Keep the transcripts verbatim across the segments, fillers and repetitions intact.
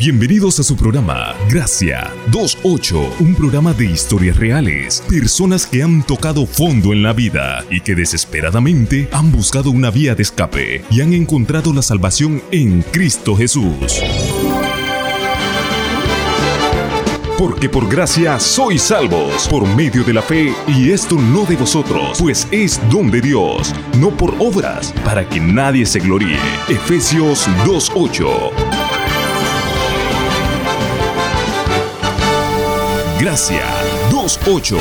Bienvenidos a su programa Gracia veintinueve ocho, un programa de historias reales, personas que han tocado fondo en la vida y que desesperadamente han buscado una vía de escape y han encontrado la salvación en Cristo Jesús. Porque por gracia sois salvos, por medio de la fe, y esto no de vosotros, pues es don de Dios, no por obras, para que nadie se gloríe. Efesios dos ocho. Gracia veintinueve ocho.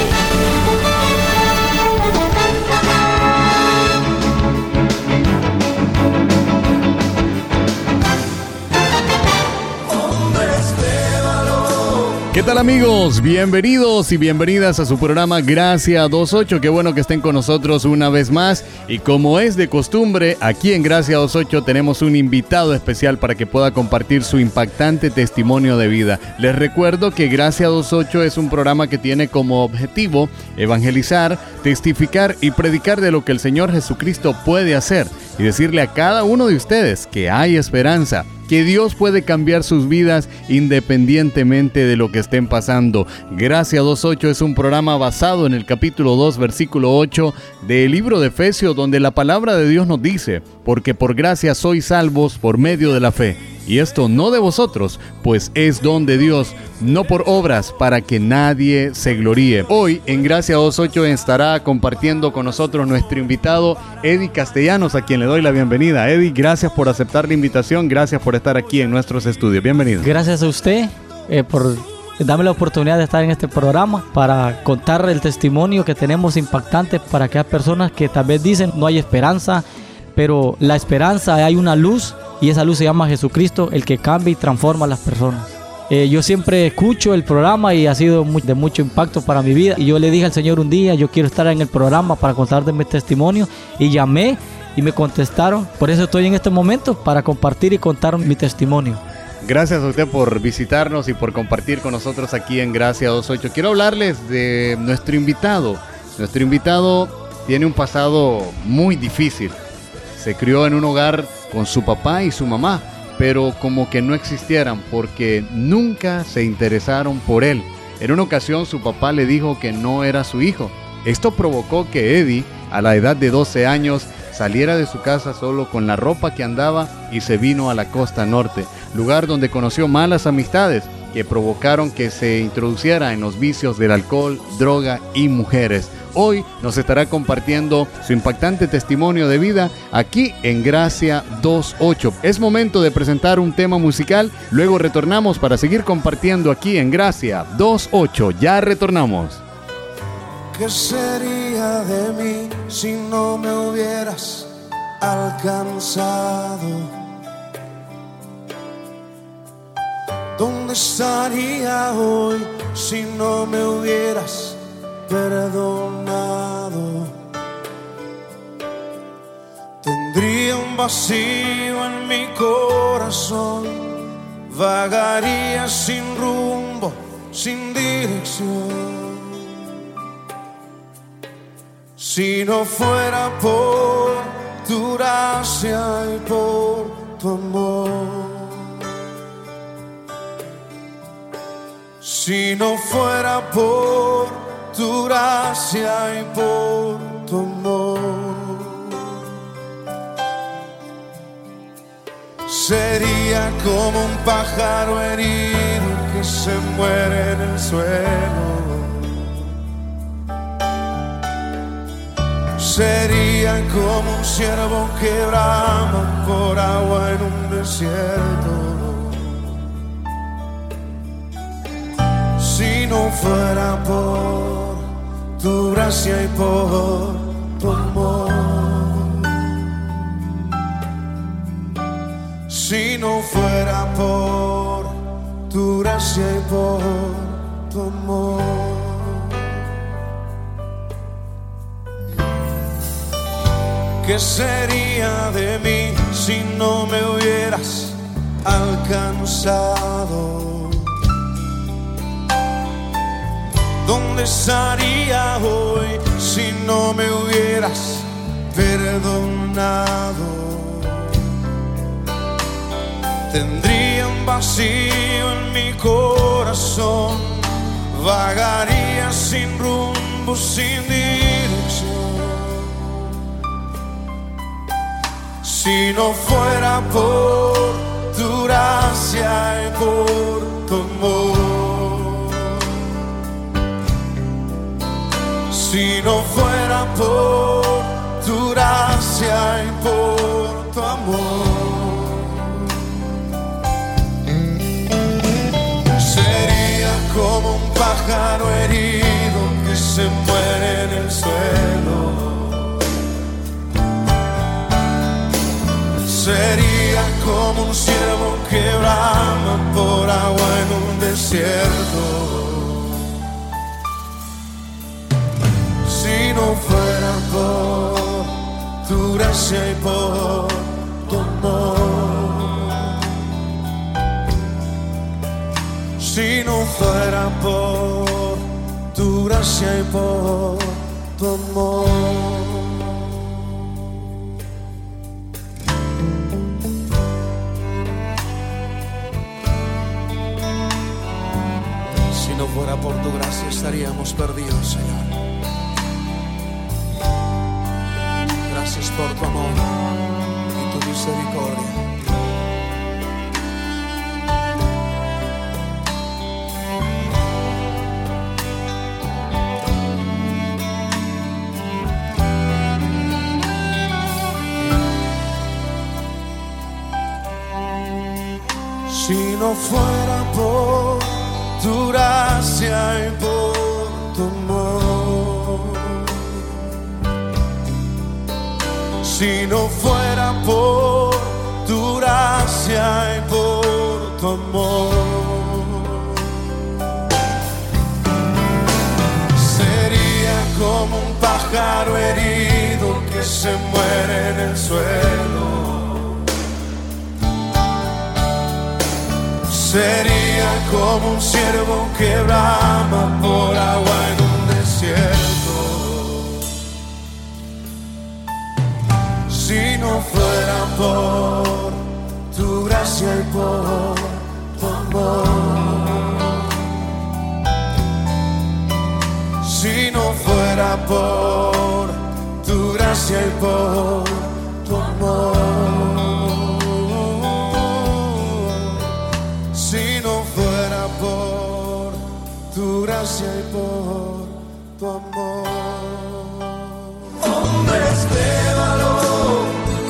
¿Qué tal, amigos? Bienvenidos y bienvenidas a su programa Gracia veintinueve ocho. Qué bueno que estén con nosotros una vez más. Y como es de costumbre, aquí en Gracia veintinueve ocho tenemos un invitado especial para que pueda compartir su impactante testimonio de vida. Les recuerdo que Gracia veintinueve ocho es un programa que tiene como objetivo evangelizar, testificar y predicar de lo que el Señor Jesucristo puede hacer y decirle a cada uno de ustedes que hay esperanza, que Dios puede cambiar sus vidas independientemente de lo que estén pasando. Gracia veintinueve ocho es un programa basado en el capítulo dos, versículo ocho del libro de Efesios, donde la palabra de Dios nos dice: porque por gracia sois salvos por medio de la fe. Y esto no de vosotros, pues es don de Dios, no por obras, para que nadie se gloríe. Hoy en Gracia veintinueve ocho estará compartiendo con nosotros nuestro invitado Eddie Castellanos, a quien le doy la bienvenida. Eddie, gracias por aceptar la invitación, gracias por estar aquí en nuestros estudios. Bienvenido. Gracias a usted eh, por darme la oportunidad de estar en este programa para contar el testimonio que tenemos impactante para aquellas personas que tal vez dicen no hay esperanza, pero la esperanza, hay una luz, y esa luz se llama Jesucristo, el que cambia y transforma a las personas. Eh, yo siempre escucho el programa y ha sido muy, de mucho impacto para mi vida. Y yo le dije al Señor un día, yo quiero estar en el programa para contar de mi testimonio. Y llamé y me contestaron. Por eso estoy en este momento, para compartir y contar mi testimonio. Gracias a usted por visitarnos y por compartir con nosotros aquí en Gracia veintinueve ocho. Quiero hablarles de nuestro invitado. Nuestro invitado tiene un pasado muy difícil. Se crió en un hogar con su papá y su mamá, pero como que no existieran porque nunca se interesaron por él. En una ocasión su papá le dijo que no era su hijo. Esto provocó que Eddie, a la edad de doce años, saliera de su casa solo con la ropa que andaba y se vino a la costa norte, lugar donde conoció malas amistades que provocaron que se introduciera en los vicios del alcohol, droga y mujeres. Hoy nos estará compartiendo su impactante testimonio de vida aquí en Gracia veintinueve ocho. Es momento de presentar un tema musical, luego retornamos para seguir compartiendo aquí en Gracia veintinueve ocho. Ya retornamos. ¿Qué sería de mí si no me hubieras alcanzado? ¿Dónde estaría hoy si no me hubieras perdonado? Tendría un vacío en mi corazón, vagaría sin rumbo, sin dirección. Si no fuera por tu gracia y por tu amor. Si no fuera por tu gracia y por tu amor, sería como un pájaro herido que se muere en el suelo. Sería como un ciervo que brama por agua en un desierto. Si no fuera por tu gracia y por tu amor. Si no fuera por tu gracia y por tu amor. ¿Qué sería de mí si no me hubieras alcanzado? ¿Dónde estaría hoy si no me hubieras perdonado? Tendría un un vacío en mi corazón, vagaría sin rumbo, sin dirección. Si no fuera por tu gracia y por tu amor, si no fuera por tu gracia y por tu amor, sería como un pájaro herido que se muere en el suelo. Sería como un ciervo que brama por agua en un desierto. Si no fuera por tu gracia y por tu amor, si no fuera por tu gracia y por tu amor. Si no fuera por tu gracia estaríamos perdidos, Señor. Gracias por tu amor y tu misericordia. Si no fuera por tu gracia y por tu amor, si no fuera por tu gracia y por tu amor, sería como un pájaro herido que se muere en el suelo. Sería como un ciervo que brama por agua en un desierto. Si no fuera por tu gracia y por tu amor, si no fuera por tu gracia y por tu amor, si no fuera por tu gracia y por tu amor. Hombres de valor.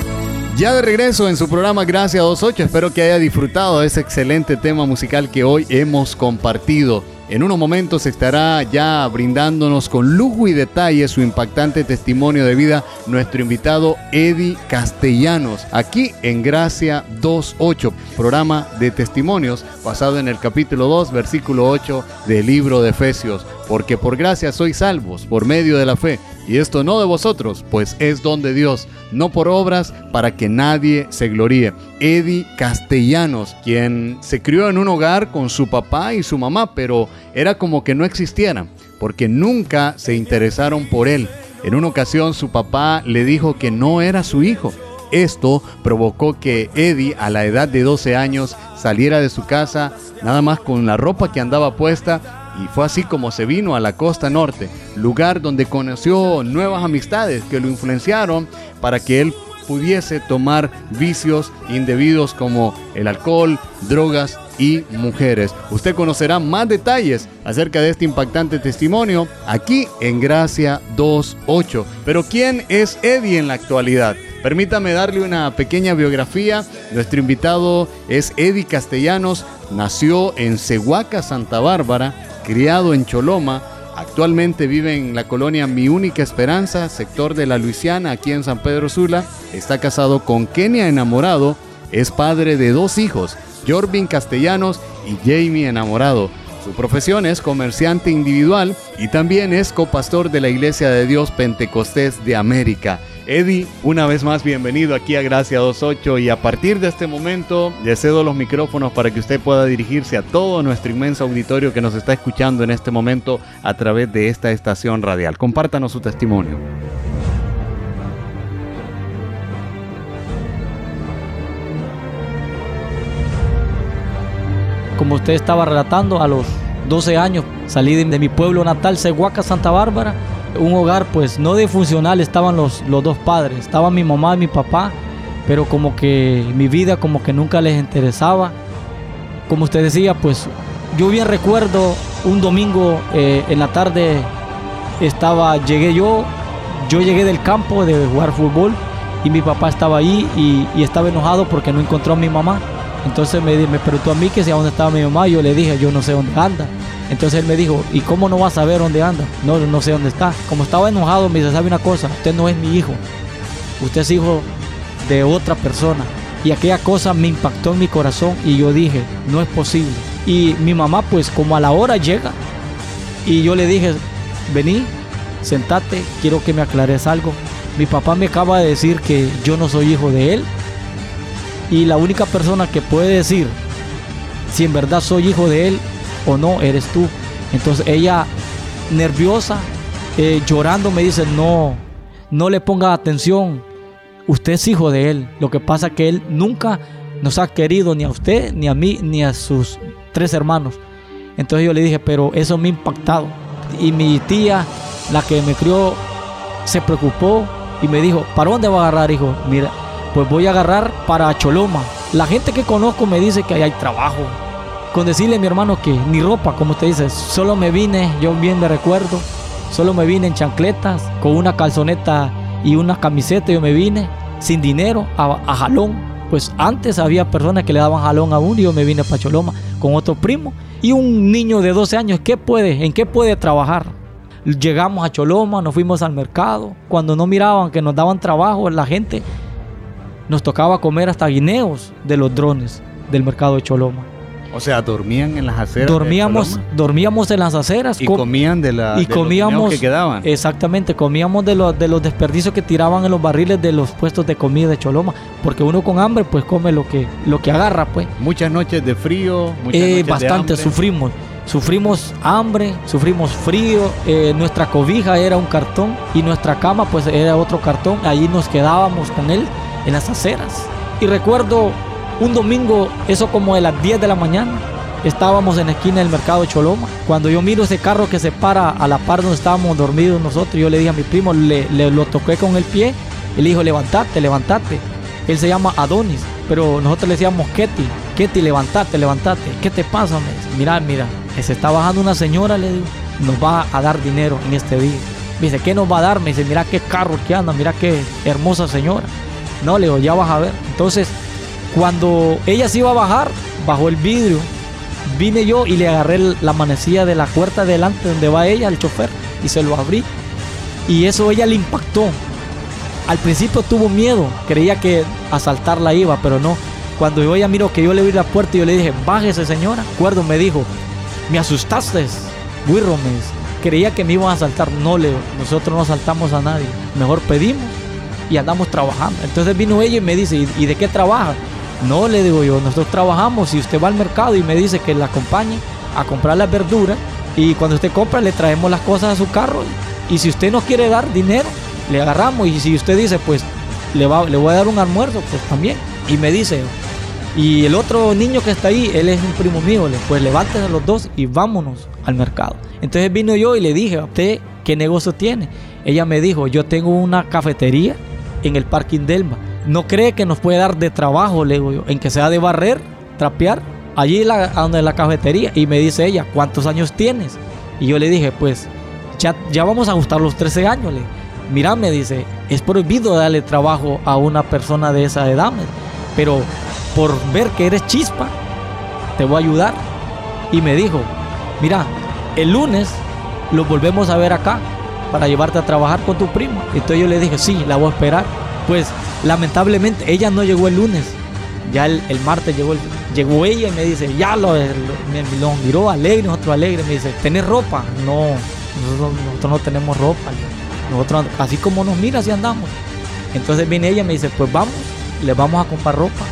Ya de regreso en su programa Gracia dos ocho, espero que haya disfrutado de ese excelente tema musical que hoy hemos compartido. En unos momentos estará ya brindándonos con lujo y detalle su impactante testimonio de vida nuestro invitado Eddie Castellanos, aquí en Gracia dos ocho, programa de testimonios basado en el capítulo dos, versículo ocho del libro de Efesios. Porque por gracia sois salvos por medio de la fe, y esto no de vosotros, pues es don de Dios, no por obras, para que nadie se gloríe. Eddie Castellanos, quien se crió en un hogar con su papá y su mamá, pero era como que no existieran, porque nunca se interesaron por él. En una ocasión su papá le dijo que no era su hijo. Esto provocó que Eddie, a la edad de doce años, saliera de su casa nada más con la ropa que andaba puesta, y fue así como se vino a la costa norte, lugar donde conoció nuevas amistades que lo influenciaron para que él pudiese tomar vicios indebidos como el alcohol, drogas y mujeres. Usted conocerá más detalles acerca de este impactante testimonio aquí en Gracia dos ocho. Pero ¿quién es Eddie en la actualidad? Permítame darle una pequeña biografía. Nuestro invitado es Eddie Castellanos. Nació en Cehuaca, Santa Bárbara, criado en Choloma. Actualmente vive en la colonia Mi Única Esperanza, sector de la Luisiana, aquí en San Pedro Sula. Está casado con Kenia Enamorado. Es padre de dos hijos, Jorvin Castellanos y Jamie Enamorado. Su profesión es comerciante individual y también es copastor de la Iglesia de Dios Pentecostés de América. Eddie, una vez más bienvenido aquí a Gracia dos ocho, y a partir de este momento le cedo los micrófonos para que usted pueda dirigirse a todo nuestro inmenso auditorio que nos está escuchando en este momento a través de esta estación radial. Compártanos su testimonio. como usted estaba relatando, a los doce años salí de, de mi pueblo natal, Cehuaca, Santa Bárbara, un hogar pues no disfuncional, estaban los, los dos padres, estaba mi mamá y mi papá, pero como que mi vida como que nunca les interesaba. Como usted decía, pues yo bien recuerdo un domingo eh, en la tarde estaba, llegué yo, yo llegué del campo de jugar fútbol y mi papá estaba ahí y, y estaba enojado porque no encontró a mi mamá. Entonces me, me preguntó a mí que si a dónde estaba mi mamá. Yo le dije, yo no sé dónde anda. Entonces él me dijo, ¿y cómo no vas a saber dónde anda? No, no sé dónde está. Como estaba enojado, me dice, ¿sabe una cosa? Usted no es mi hijo. Usted es hijo de otra persona. Y aquella cosa me impactó en mi corazón y yo dije, no es posible. Y mi mamá pues como a la hora llega y yo le dije, vení, sentate, quiero que me aclares algo. Mi papá me acaba de decir que yo no soy hijo de él. Y la única persona que puede decir si en verdad soy hijo de él o no, eres tú. Entonces ella, nerviosa, eh, llorando, me dice, no, no le ponga atención. Usted es hijo de él. Lo que pasa es que él nunca nos ha querido ni a usted, ni a mí, ni a sus tres hermanos. Entonces yo le dije, pero eso me ha impactado. Y mi tía, la que me crió, se preocupó y me dijo, ¿para dónde va a agarrar, hijo? Mira, pues voy a agarrar para Choloma. La gente que conozco me dice que ahí hay trabajo. Con decirle a mi hermano que ni ropa, como usted dice, solo me vine, yo bien me recuerdo, solo me vine en chancletas, con una calzoneta y una camiseta. Yo me vine sin dinero a, a jalón. Pues antes había personas que le daban jalón a uno y yo me vine para Choloma con otro primo. Y un niño de doce años, ¿qué puede? ¿En qué puede trabajar? Llegamos a Choloma, nos fuimos al mercado. Cuando no miraban que nos daban trabajo, la gente nos tocaba comer hasta guineos de los drones del mercado de Choloma. O sea, dormían en las aceras. Dormíamos, dormíamos en las aceras. Y com comían de, la, y de comíamos, los guineos que quedaban. Exactamente, comíamos de los, de los desperdicios que tiraban en los barriles de los puestos de comida de Choloma. Porque uno con hambre pues come lo que, lo que agarra pues. Muchas noches de frío, muchas eh, noches bastante, de hambre. sufrimos. Sufrimos hambre, sufrimos frío, eh, nuestra cobija era un cartón y nuestra cama pues era otro cartón. Allí nos quedábamos con él en las aceras. Y recuerdo un domingo, eso como de las diez de la mañana, estábamos en la esquina del mercado de Choloma. Cuando yo miro ese carro que se para a la par donde estábamos dormidos nosotros, yo le dije a mi primo, le, le lo toqué con el pie y le dijo, levantate, levantate. Él se llama Adonis, pero nosotros le decíamos Ketty, Ketty, levantate, levantate. ¿Qué te pasa? Me dice, mira, mira, que se está bajando una señora, le digo, nos va a dar dinero en este día. Me dice, ¿qué nos va a dar? Me dice, mira qué carro que anda, mira qué hermosa señora. No, le digo, ya vas a ver. Entonces, cuando ella se iba a bajar, bajó el vidrio. Vine yo y le agarré la manecilla de la puerta delante donde va ella, el chofer, y se lo abrí. Y eso ella le impactó. Al principio tuvo miedo, creía que asaltarla iba, pero no. Cuando yo ella miró que yo le abrí la puerta y yo le dije, bájese señora. Recuerdo, me dijo, me asustaste, Wirro, me dice. Creía que me iban a asaltar. No, Leo, nosotros no asaltamos a nadie. Mejor pedimos y andamos trabajando. Entonces vino ella y me dice, ¿y, y de qué trabaja? No, le digo yo, nosotros trabajamos. Si usted va al mercado y me dice que la acompañe a comprar las verduras, y cuando usted compra le traemos las cosas a su carro, y si usted no quiere dar dinero, le agarramos, y si usted dice, pues le, va, le voy a dar un almuerzo, pues también. Y me dice, y el otro niño que está ahí, él es un primo mío, le, pues levántese los dos y vámonos al mercado. Entonces vino yo y le dije, ¿a usted qué negocio tiene? Ella me dijo, yo tengo una cafetería en el parking Delma. ¿No cree que nos puede dar de trabajo, le digo yo, en que sea de barrer, trapear, allí la, donde la cafetería? Y me dice ella, ¿cuántos años tienes? Y yo le dije, pues ya, ya vamos a ajustar los trece años. Le, mira, me dice, es prohibido darle trabajo a una persona de esa edad, pero por ver que eres chispa, te voy a ayudar. Y me dijo, mira, el lunes lo volvemos a ver acá para llevarte a trabajar con tu primo. Entonces yo le dije, sí, la voy a esperar. Pues lamentablemente ella no llegó el lunes. Ya el, el martes llegó, el, llegó ella y me dice, ya lo, lo, me, lo miró alegre, nosotros alegre. Me dice, ¿tenés ropa? No, nosotros, nosotros no tenemos ropa. Nosotros, así como nos mira, así andamos. Entonces viene ella y me dice, pues vamos, le vamos a comprar ropa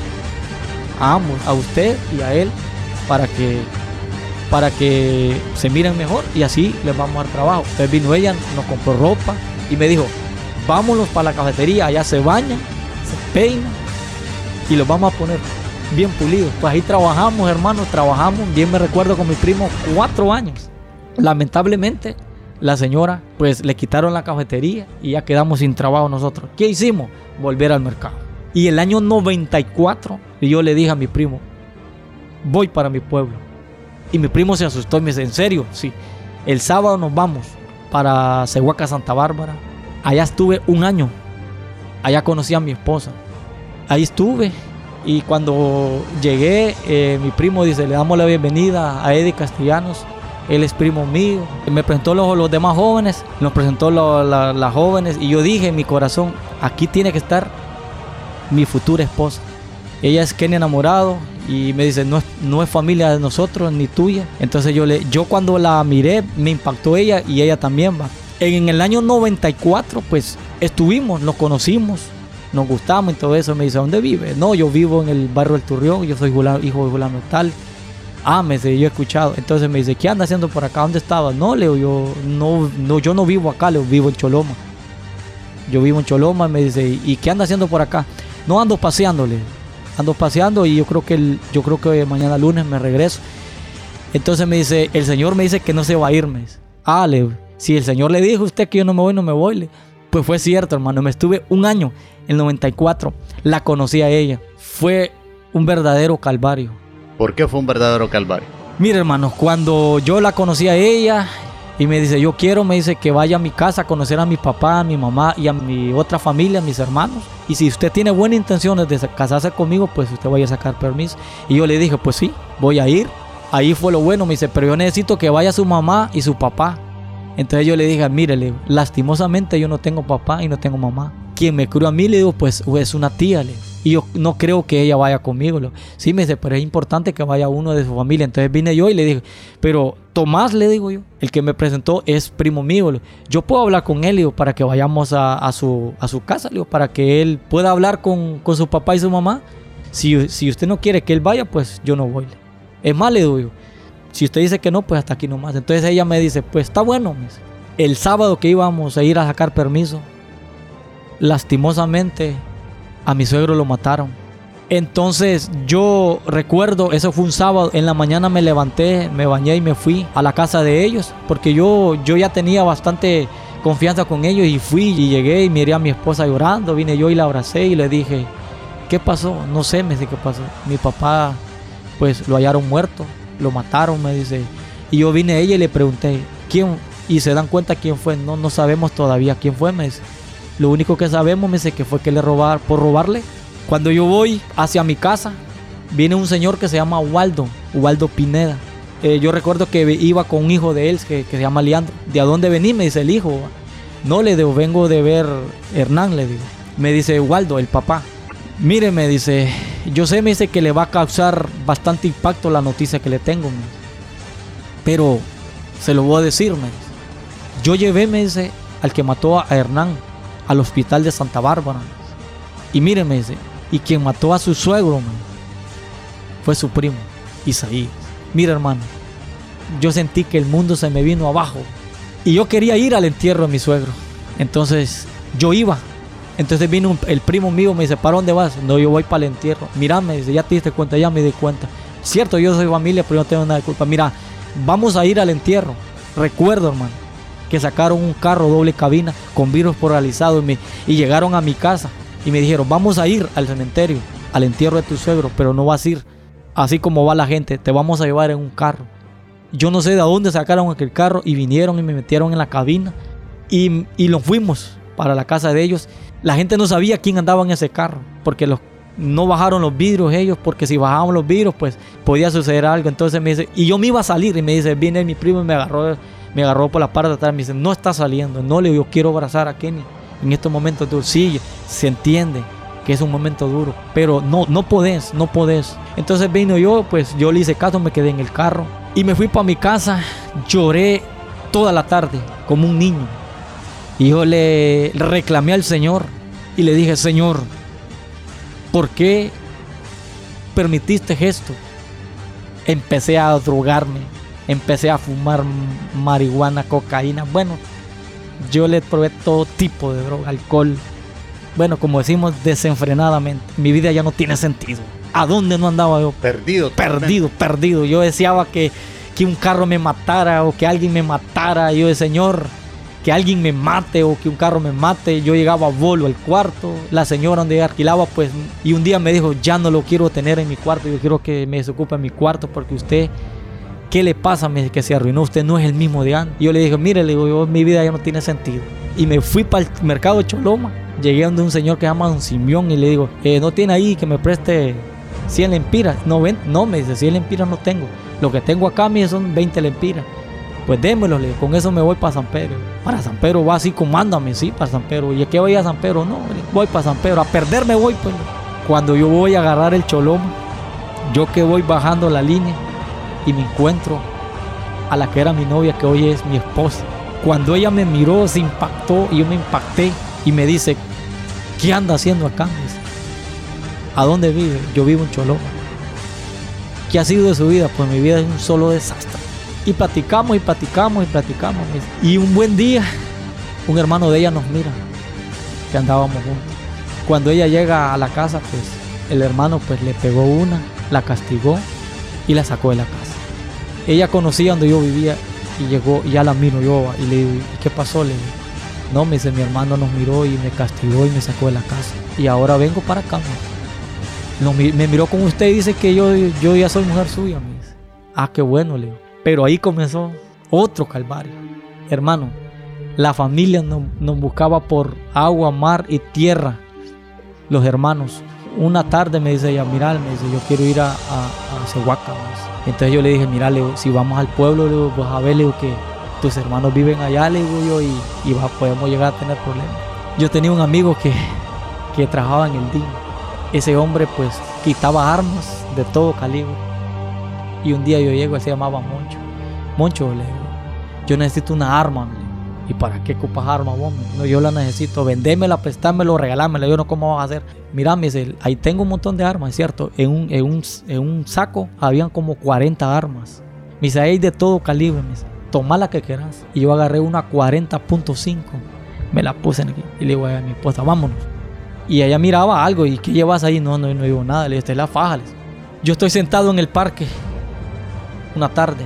a ambos, a usted y a él, para que para que se miren mejor y así les vamos a dar trabajo. Entonces vino ella, nos compró ropa y me dijo, vámonos para la cafetería, allá se bañan, se peinan y los vamos a poner bien pulido. Pues ahí trabajamos, hermanos, trabajamos, bien me recuerdo con mi primo, cuatro años. Lamentablemente, la señora, pues le quitaron la cafetería y ya quedamos sin trabajo nosotros. ¿Qué hicimos? Volver al mercado. Y el año noventa y cuatro, yo le dije a mi primo, voy para mi pueblo. Y mi primo se asustó y me dice, ¿en serio? Sí. El sábado nos vamos para Cehuaca, Santa Bárbara. Allá estuve un año. Allá conocí a mi esposa. Ahí estuve. Y cuando llegué, eh, mi primo dice, le damos la bienvenida a Eddie Castellanos. Él es primo mío. Me presentó los, los demás jóvenes. Nos presentó lo, la, las jóvenes. Y yo dije en mi corazón, aquí tiene que estar mi futura esposa. Ella es Kenny Enamorado. Y me dice, no, no es familia de nosotros ni tuya. Entonces yo, le, yo cuando la miré, me impactó ella y ella también va. En el año noventa y cuatro, pues estuvimos, nos conocimos, nos gustamos y todo eso. Me dice, ¿dónde vive? No, yo vivo en el barrio del Turrión, yo soy Julano, hijo de Julano tal. Ah, me dice, yo he escuchado. Entonces me dice, ¿qué anda haciendo por acá? ¿Dónde estaba? No, Leo, yo no, no, yo no vivo acá, Leo, vivo en Choloma. Yo vivo en Choloma, me dice, ¿y qué anda haciendo por acá? No, ando paseándole. Ando paseando y yo creo que el, yo creo que mañana lunes me regreso. Entonces me dice, el Señor me dice que no se va a ir. Me dice, ah, Leo, si el Señor le dijo a usted que yo no me voy, no me voy. Le. Pues fue cierto, hermano. Me estuve un año, en el noventa y cuatro. La conocí a ella. Fue un verdadero calvario. ¿Por qué fue un verdadero calvario? Mire, hermano, cuando yo la conocí a ella y me dice, yo quiero, me dice que vaya a mi casa a conocer a mi papá, a mi mamá y a mi otra familia, a mis hermanos. Y si usted tiene buenas intenciones de casarse conmigo, pues usted vaya a sacar permiso. Y yo le dije, pues sí, voy a ir. Ahí fue lo bueno, me dice, pero yo necesito que vaya su mamá y su papá. Entonces yo le dije, mire, lastimosamente yo no tengo papá y no tengo mamá. Quien me crió a mí, le digo, pues es una tía, le. Y yo no creo que ella vaya conmigo. Le. Sí, me dice, pero es importante que vaya uno de su familia. Entonces vine yo y le dije, pero Tomás, le digo yo, el que me presentó es primo mío. Le. Yo puedo hablar con él, le digo, para que vayamos a, a, su, a su casa, le digo, para que él pueda hablar con, con su papá y su mamá. Si, si usted no quiere que él vaya, pues yo no voy. Le. Es más, le digo yo, si usted dice que no, pues hasta aquí nomás. Entonces ella me dice, pues está bueno. Me dice. El sábado que íbamos a ir a sacar permiso, lastimosamente a mi suegro lo mataron. Entonces yo recuerdo, eso fue un sábado, en la mañana me levanté, me bañé y me fui a la casa de ellos, porque yo, yo ya tenía bastante confianza con ellos y fui y llegué y miré a mi esposa llorando, vine yo y la abracé y le dije, ¿qué pasó? No sé, me dice, ¿qué pasó? Mi papá, pues lo hallaron muerto, lo mataron, me dice. Y yo vine a ella y le pregunté, ¿quién? Y se dan cuenta quién fue. No, no sabemos todavía quién fue, me dice. Lo único que sabemos, me dice, que fue que le robaron, por robarle. Cuando yo voy hacia mi casa, viene un señor que se llama Waldo, Waldo Pineda. Eh, yo recuerdo que iba con un hijo de él que, que se llama Leandro. ¿De a dónde vení? Me dice el hijo. No, le digo, vengo de ver Hernán, le digo. Me dice Waldo, el papá. Mire, me dice, yo sé, me dice que le va a causar bastante impacto la noticia que le tengo, me dice. Pero se lo voy a decir, me dice. Yo llevé, me dice, al que mató a Hernán al hospital de Santa Bárbara. Y mire, me dice, y quien mató a su suegro, me dice, fue su primo, Isaías. Mira, hermano, yo sentí que el mundo se me vino abajo. Y yo quería ir al entierro de mi suegro. Entonces, yo iba. Entonces vino un, el primo mío, me dice, ¿para dónde vas? No, yo voy para el entierro. Mira, me dice, ya te diste cuenta, ya me di cuenta. Cierto, yo soy familia, pero no tengo nada de culpa. Mira, vamos a ir al entierro. Recuerdo, hermano, que sacaron un carro doble cabina con vidrios polarizados y, me, y llegaron a mi casa y me dijeron, vamos a ir al cementerio, al entierro de tu suegro, pero no vas a ir así como va la gente, te vamos a llevar en un carro. Yo no sé de dónde sacaron aquel carro y vinieron y me metieron en la cabina y, y nos fuimos para la casa de ellos. La gente no sabía quién andaba en ese carro porque los, no bajaron los vidrios ellos, porque si bajaban los vidrios pues podía suceder algo. Entonces me dice, y yo me iba a salir y me dice, viene mi primo y me agarró me agarró por la parte de atrás, me dice, no está saliendo. No, le digo, yo quiero abrazar a Kenny en estos momentos duros. Sí, se entiende que es un momento duro, pero no, no podés, no podés. Entonces vino yo, pues yo le hice caso, me quedé en el carro y me fui para mi casa. Lloré toda la tarde como un niño y yo le reclamé al Señor y le dije, Señor, ¿por qué permitiste esto? Empecé a drogarme, empecé a fumar marihuana, cocaína. Bueno, yo le probé todo tipo de droga, alcohol. Bueno, como decimos, desenfrenadamente. Mi vida ya no tiene sentido. ¿A dónde no andaba yo? Perdido. Perdido, perdido. Yo deseaba que, que un carro me matara o que alguien me matara. Yo decía, Señor, que alguien me mate o que un carro me mate. Yo llegaba a bolo al cuarto. La señora donde alquilaba, pues, y un día me dijo, ya no lo quiero tener en mi cuarto. Yo quiero que me desocupe en mi cuarto porque usted, ¿qué le pasa? Me dice que se arruinó. Usted no es el mismo de antes. Y yo le dije, mire, le digo, yo, mi vida ya no tiene sentido. Y me fui para el mercado de Choloma. Llegué donde un señor que se llama Don Simeón y le digo, eh, ¿no tiene ahí que me preste cien lempiras? No, ven, no, me dice, cien lempiras no tengo. Lo que tengo acá, mire, son veinte lempiras. Pues démelo, le digo, con eso me voy para San Pedro. Para San Pedro va así, comándame, sí, para San Pedro. ¿Y a qué voy a San Pedro? No, voy para San Pedro. A perderme voy, pues. Cuando yo voy a agarrar el Choloma, yo que voy bajando la línea y me encuentro a la que era mi novia, que hoy es mi esposa. Cuando ella me miró, se impactó y yo me impacté y me dice, ¿qué anda haciendo acá? Me dice, ¿a dónde vive? Yo vivo en Choloma. ¿Qué ha sido de su vida? Pues mi vida es un solo desastre. Y platicamos y platicamos y platicamos. Me dice. Y un buen día, un hermano de ella nos mira, que andábamos juntos. Cuando ella llega a la casa, pues el hermano pues le pegó una, la castigó y la sacó de la casa. Ella conocía donde yo vivía y llegó, y ya la miro yo y le digo, ¿y qué pasó? Le digo, no, me dice, mi hermano nos miró y me castigó y me sacó de la casa. Y ahora vengo para acá. No, me, me miró con usted y dice que yo, yo ya soy mujer suya. Me dice, ah, qué bueno, le digo. Pero ahí comenzó otro calvario. Hermano, la familia nos, nos buscaba por agua, mar y tierra. Los hermanos. Una tarde me dice ella, mira, me dice, yo quiero ir a, a, a Cehuaca. Entonces yo le dije, mira, le digo, si vamos al pueblo, le digo, vas a ver, le digo, que tus hermanos viven allá, le digo yo, y, y va, podemos llegar a tener problemas. Yo tenía un amigo que, que trabajaba en el D I N. Ese hombre pues quitaba armas de todo calibre. Y un día yo llego, él se llamaba Moncho. Moncho, le digo, yo necesito una arma. Le digo, ¿y para qué ocupas arma vos? No, yo la necesito, vendémela, prestármela, regalármela. Yo no, ¿cómo vas a hacer? Mira, me dice, ahí tengo un montón de armas, es cierto. En un, en un, en un saco habían como cuarenta armas. Me dice, ahí hay de todo calibre. Me dice, toma la que quieras. Y yo agarré una cuarenta punto cinco. Me la puse aquí. Y le digo a mi esposa, vámonos. Y ella miraba algo. ¿Y qué llevas ahí? No, no, no digo nada. Le digo, esta es la faja. Yo estoy sentado en el parque una tarde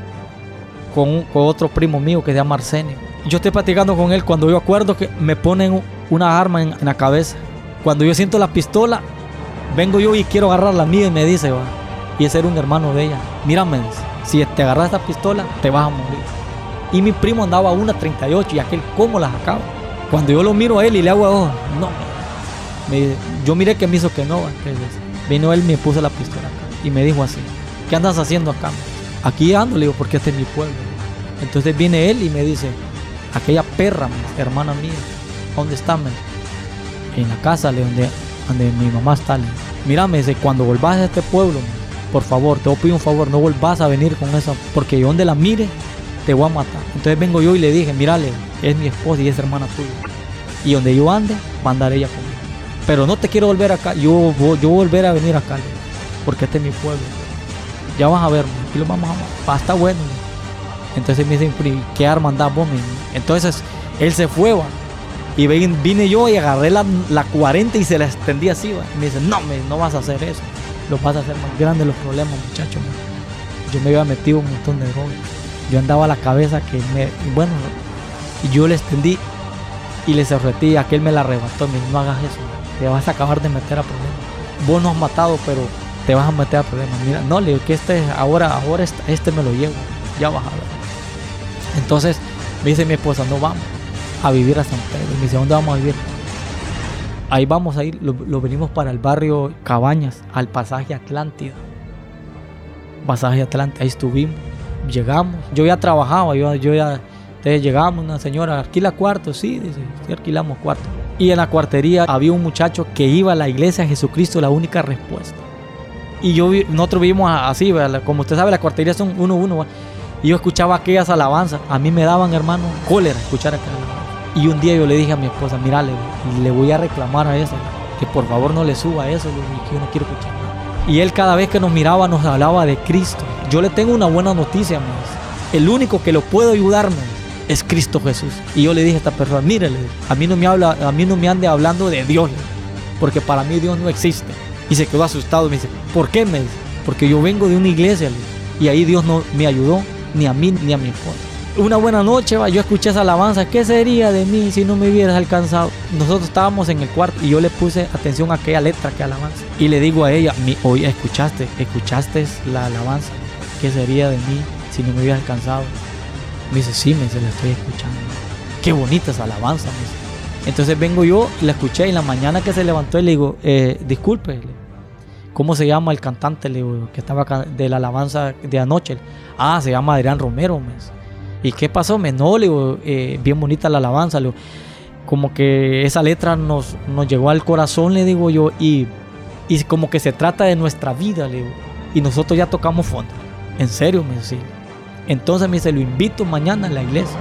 con, un, con otro primo mío que se llama Arsenio. Yo estoy platicando con él cuando yo acuerdo que me ponen una arma en, en la cabeza. Cuando yo siento la pistola, vengo yo y quiero agarrar la mía y me dice, va. Y ese era un hermano de ella. Mírame, dice, si te agarras esta pistola, te vas a morir. Y mi primo andaba a una treinta y ocho y aquel, ¿cómo la sacaba? Cuando yo lo miro a él y le hago, oh, no. Me dice, yo miré que me hizo que no. Entonces, vino él y me puso la pistola acá. Y me dijo así, ¿qué andas haciendo acá? Aquí ando, le digo, porque este es mi pueblo. Entonces viene él y me dice, aquella perra, hermana mía, ¿dónde está? Me? En la casa, le, donde, donde mi mamá está. Le. Mira, me dice, cuando volvás a este pueblo, por favor, te voy a pedir un favor, no volvás a venir con esa, porque yo donde la mire, te voy a matar. Entonces vengo yo y le dije, mírale, es mi esposa y es hermana tuya. Y donde yo ande, va a andar ella conmigo. Pero no te quiero volver acá, yo, yo volver a venir acá, le, porque este es mi pueblo. Ya vas a ver, aquí lo vamos a amar. Va a estar bueno. Le. Entonces me dice, ¿qué arma andás vos? Me? Entonces él se fue, va. Y vine yo y agarré la, la cuarenta y se la extendí así, va. Y me dice, no, me, no vas a hacer eso. Lo vas a hacer más grande los problemas, muchachos. Yo me había metido un montón de drogas. Yo andaba a la cabeza que me... Y bueno, y yo le extendí y le cerretí. Y aquel me la arrebató. Me dijo, no hagas eso. Te vas a acabar de meter a problemas. Vos no has matado, pero te vas a meter a problemas. Mira, no, le digo que este ahora, ahora este, este me lo llevo. Ya vas a ver. Entonces me dice mi esposa, no vamos a vivir a San Pedro. Y me dice, ¿dónde vamos a vivir? Ahí vamos a ir, lo, lo venimos para el barrio Cabañas, al pasaje Atlántida. Pasaje Atlántida, ahí estuvimos, llegamos. Yo ya trabajaba, yo, yo ya, entonces llegamos, una señora, ¿alquila cuarto? Sí, dice, sí, alquilamos cuarto. Y en la cuartería había un muchacho que iba a la iglesia de Jesucristo, la única respuesta. Y yo, nosotros vivimos así, ¿verdad? Como usted sabe, las cuarterías son uno a uno, ¿verdad? Y yo escuchaba aquellas alabanzas. A mí me daban, hermano, cólera escuchar aquellas alabanzas. Y un día yo le dije a mi esposa, mira, le, le voy a reclamar a eso, que por favor no le suba eso, que yo no quiero escuchar nada. Y él cada vez que nos miraba nos hablaba de Cristo. Yo le tengo una buena noticia, más. El único que lo puede ayudarme es Cristo Jesús. Y yo le dije a esta persona, mírele, a mí no me habla, a mí no me ande hablando de Dios, porque para mí Dios no existe. Y se quedó asustado, me dice, ¿por qué? Me dice, porque yo vengo de una iglesia, le digo, y ahí Dios no me ayudó, ni a mí ni a mi esposa. Una buena noche, va, yo escuché esa alabanza, ¿qué sería de mí si no me hubieras alcanzado? Nosotros estábamos en el cuarto y yo le puse atención a aquella letra, aquella alabanza. Y le digo a ella, oye, ¿escuchaste? ¿Escuchaste la alabanza? ¿Qué sería de mí si no me hubieras alcanzado? Me dice, sí, me dice, la estoy escuchando. Qué bonita esa alabanza, me dice. Entonces vengo yo, la escuché y en la mañana que se levantó y le digo, eh, disculpe, ¿cómo se llama el cantante? Le digo, que estaba de la alabanza de anoche. Ah, se llama Adrián Romero, me dice. ¿Y qué pasó? Me no, le digo, eh, bien bonita la alabanza, le digo, como que esa letra nos, nos llegó al corazón, le digo yo, y, y como que se trata de nuestra vida, le digo, y nosotros ya tocamos fondo. En serio, me dice. Entonces me dice, lo invito mañana a la iglesia.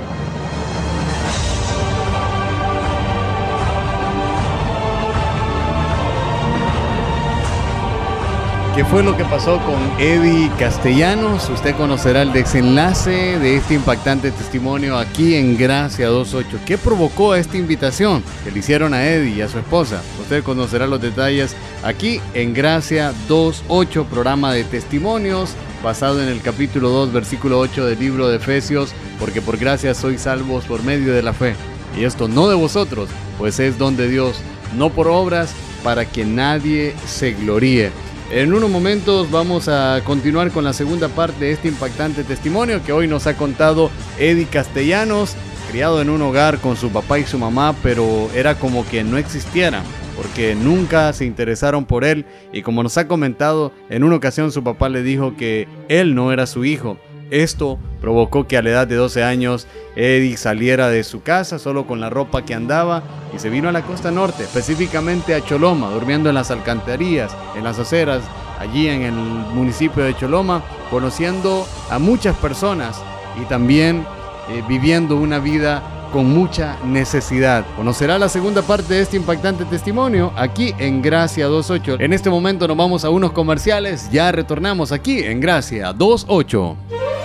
¿Qué fue lo que pasó con Eddie Castellanos? Usted conocerá el desenlace de este impactante testimonio aquí en Gracia veintiocho. ¿Qué provocó esta invitación que le hicieron a Eddie y a su esposa? Usted conocerá los detalles aquí en Gracia veintiocho, programa de testimonios basado en el capítulo dos, versículo ocho del libro de Efesios, porque por gracia sois salvos por medio de la fe. Y esto no de vosotros, pues es don de Dios, no por obras, para que nadie se gloríe. En unos momentos vamos a continuar con la segunda parte de este impactante testimonio que hoy nos ha contado Eddie Castellanos, criado en un hogar con su papá y su mamá, pero era como que no existieran, porque nunca se interesaron por él, y como nos ha comentado, en una ocasión su papá le dijo que él no era su hijo. Esto provocó que a la edad de doce años Eddie saliera de su casa solo con la ropa que andaba y se vino a la costa norte, específicamente a Choloma, durmiendo en las alcantarillas, en las aceras, allí en el municipio de Choloma, conociendo a muchas personas y también eh, viviendo una vida con mucha necesidad. Conocerá la segunda parte de este impactante testimonio aquí en Gracia veintiocho. En este momento nos vamos a unos comerciales, ya retornamos aquí en Gracia veintiocho.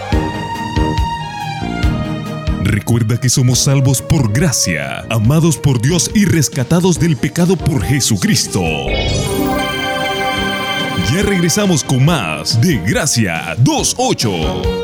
Recuerda que somos salvos por gracia, amados por Dios y rescatados del pecado por Jesucristo. Ya regresamos con más de Gracia veintiocho.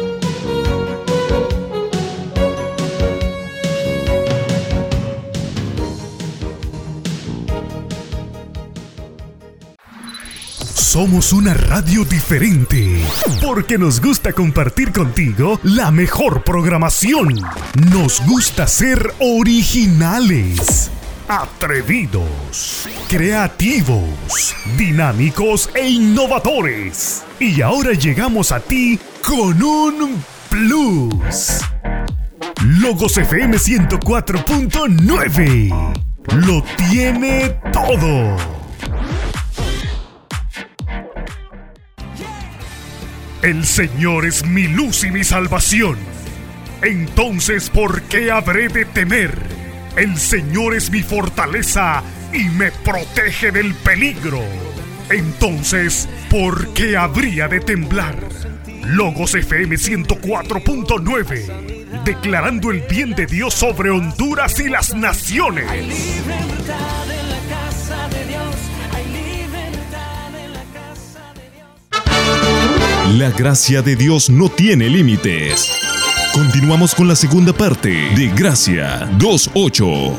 Somos una radio diferente, porque nos gusta compartir contigo la mejor programación. Nos gusta ser originales, atrevidos, creativos, dinámicos e innovadores. Y ahora llegamos a ti con un plus. Logos F M ciento cuatro punto nueve lo tiene todo. El Señor es mi luz y mi salvación. Entonces, ¿por qué habré de temer? El Señor es mi fortaleza y me protege del peligro. Entonces, ¿por qué habría de temblar? Logos F M ciento cuatro punto nueve, declarando el bien de Dios sobre Honduras y las naciones. Hay libertad en la casa de Dios. La gracia de Dios no tiene límites. Continuamos con la segunda parte de Gracia veintiocho.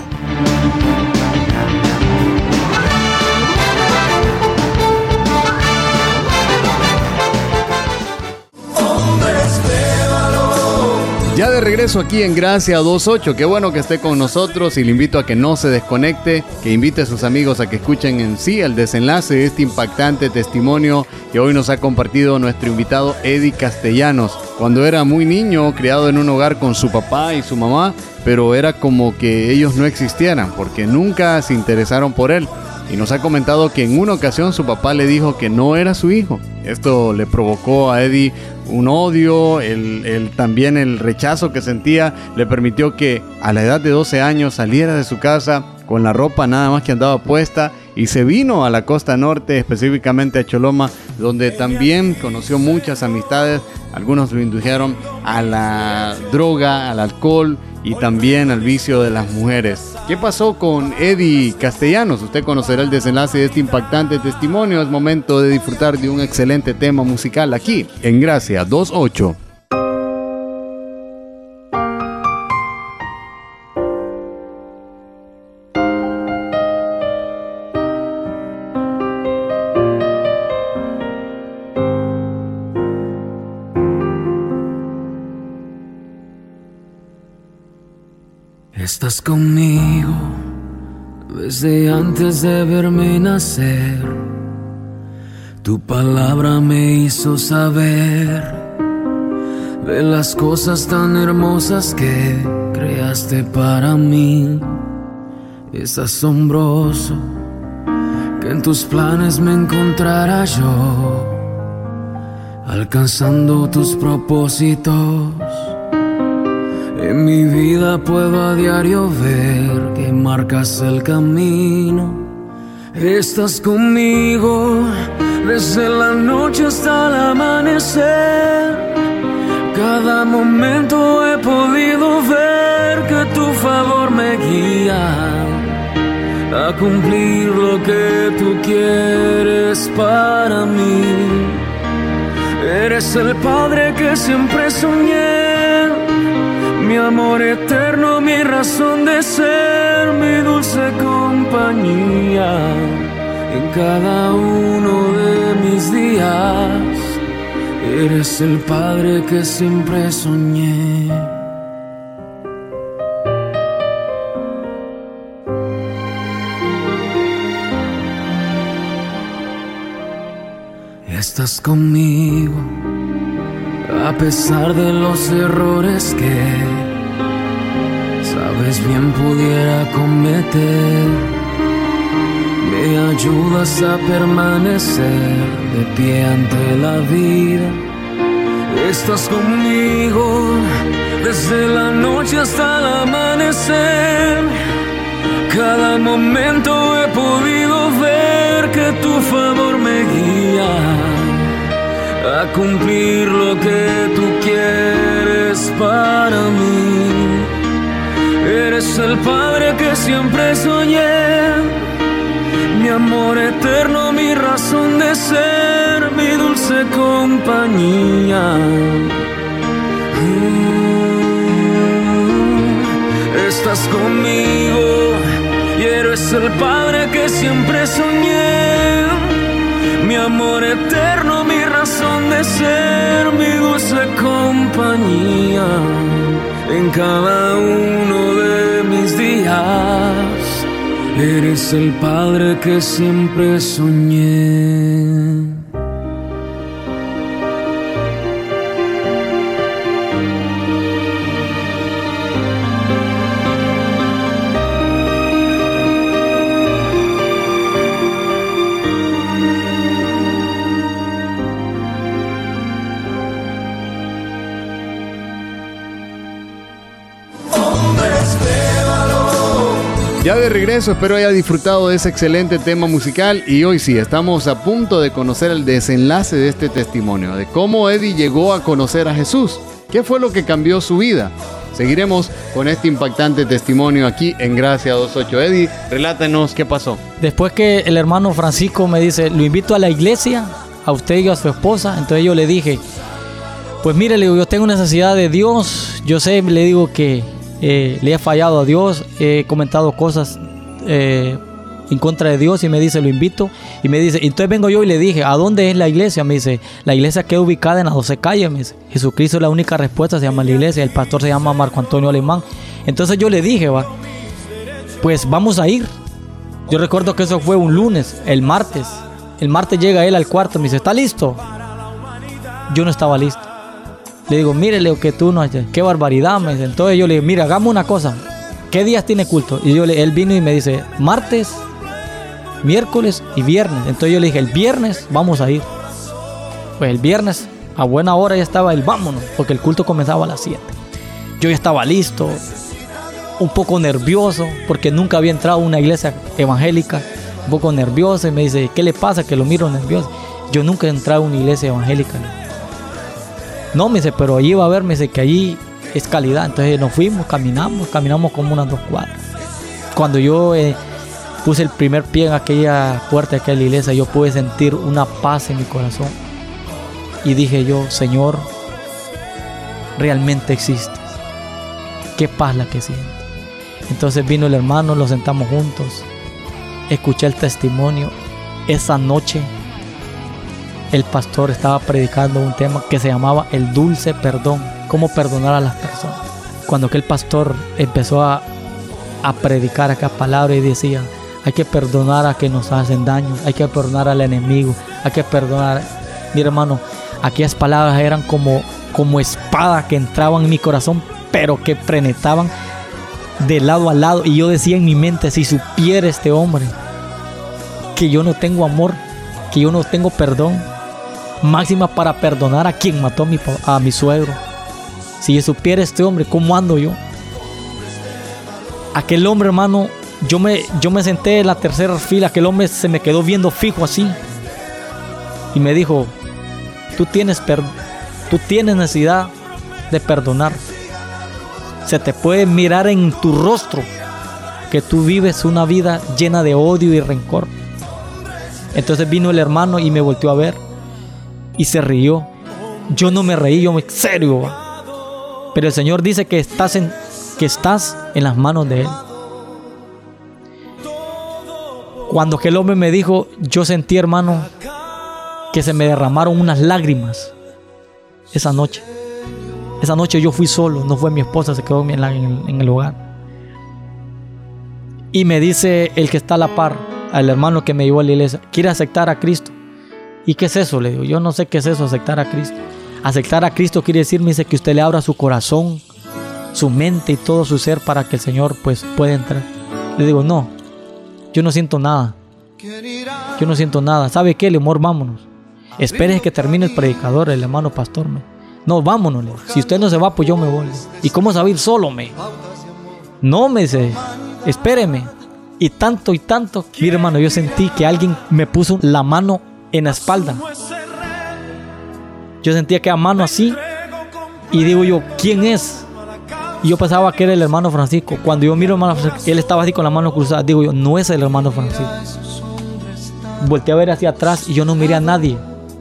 Ya de regreso aquí en Gracia veintiocho, qué bueno que esté con nosotros y le invito a que no se desconecte, que invite a sus amigos a que escuchen en sí el desenlace de este impactante testimonio que hoy nos ha compartido nuestro invitado Eddie Castellanos. Cuando era muy niño, criado en un hogar con su papá y su mamá, pero era como que ellos no existieran porque nunca se interesaron por él. Y nos ha comentado que en una ocasión su papá le dijo que no era su hijo. Esto le provocó a Eddie un odio, el, el, también el rechazo que sentía le permitió que a la edad de doce años saliera de su casa con la ropa nada más que andaba puesta y se vino a la costa norte, específicamente a Choloma, donde también conoció muchas amistades. Algunos lo indujeron a la droga, al alcohol y también al vicio de las mujeres. ¿Qué pasó con Eddie Castellanos? Usted conocerá el desenlace de este impactante testimonio. Es momento de disfrutar de un excelente tema musical aquí en Gracia veintiocho. Estás conmigo desde antes de verme nacer. Tu palabra me hizo saber de las cosas tan hermosas que creaste para mí. Es asombroso que en tus planes me encontrara yo, alcanzando tus propósitos. En mi vida puedo a diario ver que marcas el camino. Estás conmigo desde la noche hasta el amanecer. Cada momento he podido ver que tu favor me guía a cumplir lo que tú quieres para mí. Eres el Padre que siempre soñé, mi amor eterno, mi razón de ser, mi dulce compañía en cada uno de mis días. Eres el Padre que siempre soñé. Estás conmigo a pesar de los errores que sabes bien pudiera cometer. Me ayudas a permanecer de pie ante la vida. Estás conmigo desde la noche hasta el amanecer. Cada momento he podido ver que tu favor me guía a cumplir lo que tú quieres para mí. Eres el Padre que siempre soñé, mi amor eterno, mi razón de ser, mi dulce compañía. Mm, estás conmigo y eres el Padre que siempre soñé, mi amor eterno, mi razón de ser, mi dulce compañía en cada uno de mis días. Eres el Padre que siempre soñé. Ya de regreso, espero haya disfrutado de ese excelente tema musical y hoy sí, estamos a punto de conocer el desenlace de este testimonio, de cómo Eddie llegó a conocer a Jesús. ¿Qué fue lo que cambió su vida? Seguiremos con este impactante testimonio aquí en Gracia veintiocho. Eddie, relátanos qué pasó. Después que el hermano Francisco me dice, lo invito a la iglesia, a usted y a su esposa, entonces yo le dije, pues mire, le digo, yo tengo necesidad de Dios, yo sé, le digo que Eh, le he fallado a Dios, he comentado cosas eh, en contra de Dios y me dice, lo invito. Y me dice, entonces vengo yo y le dije, ¿a dónde es la iglesia? Me dice, la iglesia queda ubicada en las doce calles. Me dice, Jesucristo es la única respuesta, se llama la iglesia, el pastor se llama Marco Antonio Alemán. Entonces yo le dije, va, pues vamos a ir. Yo recuerdo que eso fue un lunes, el martes. El martes llega él al cuarto, me dice, ¿está listo? Yo no estaba listo. Le digo, mire, Leo, que tú no haces, qué barbaridad, me dice. Entonces yo le digo, mira, hagamos una cosa, ¿qué días tiene culto? Y yo le, él vino y me dice, martes, miércoles y viernes. Entonces yo le dije, el viernes vamos a ir. Pues el viernes, a buena hora ya estaba el vámonos, porque el culto comenzaba a las siete. Yo ya estaba listo, un poco nervioso, porque nunca había entrado a una iglesia evangélica, un poco nervioso, y me dice, ¿qué le pasa? Que lo miro nervioso. Yo nunca he entrado a una iglesia evangélica. No, me dice, pero allí va a ver, me dice que allí es calidad. Entonces nos fuimos, caminamos, caminamos como unas dos cuadras. Cuando yo eh, puse el primer pie en aquella puerta de aquella iglesia, yo pude sentir una paz en mi corazón. Y dije yo, Señor, realmente existes. Qué paz la que siento. Entonces vino el hermano, lo sentamos juntos. Escuché el testimonio. Esa noche el pastor estaba predicando un tema que se llamaba el dulce perdón. Cómo perdonar a las personas. Cuando aquel pastor empezó a, a predicar aquella palabra y decía, hay que perdonar a que nos hacen daño, hay que perdonar al enemigo, hay que perdonar. Mi hermano, aquellas palabras eran como, como espadas que entraban en mi corazón, pero que penetraban de lado a lado. Y yo decía en mi mente, si supiera este hombre que yo no tengo amor, que yo no tengo perdón, máxima para perdonar a quien mató a mi, a mi suegro. Si yo supiera este hombre, ¿cómo ando yo? Aquel hombre, hermano, yo me, yo me senté en la tercera fila. Aquel hombre se me quedó viendo fijo así. Y me dijo, tú tienes, per- tú tienes necesidad de perdonar. Se te puede mirar en tu rostro que tú vives una vida llena de odio y rencor. Entonces vino el hermano y me volteó a ver. Y se rió. Yo no me reí, yo me serio, ¿va? Pero el Señor dice que estás en, que estás en las manos de Él. Cuando aquel hombre me dijo, yo sentí, hermano, que se me derramaron unas lágrimas. Esa noche. Esa noche yo fui solo, no fue mi esposa, se quedó en, la, en, el, en el hogar. Y me dice el que está a la par, al hermano que me llevó a la iglesia, ¿quiere aceptar a Cristo? ¿Y qué es eso? Le digo, yo no sé qué es eso, aceptar a Cristo. Aceptar a Cristo quiere decir, me dice, que usted le abra su corazón, su mente y todo su ser para que el Señor pues pueda entrar. Le digo, no, yo no siento nada. Yo no siento nada. ¿Sabe qué, amor? Vámonos. Espere que termine el predicador, el hermano pastor. Me. No, vámonos. Le. Si usted no se va, pues yo me voy. ¿Y cómo sabe ir solo? Me? No, me dice, espéreme. Y tanto y tanto, mire, hermano, yo sentí que alguien me puso la mano en la espalda. Yo sentía que a mano así. Y digo yo, ¿quién es? Y yo pensaba que era el hermano Francisco. Cuando yo miro al hermano Francisco, él estaba así con la mano cruzada. Digo yo, no es el hermano Francisco. Volteé a ver hacia atrás y yo no miré a nadie.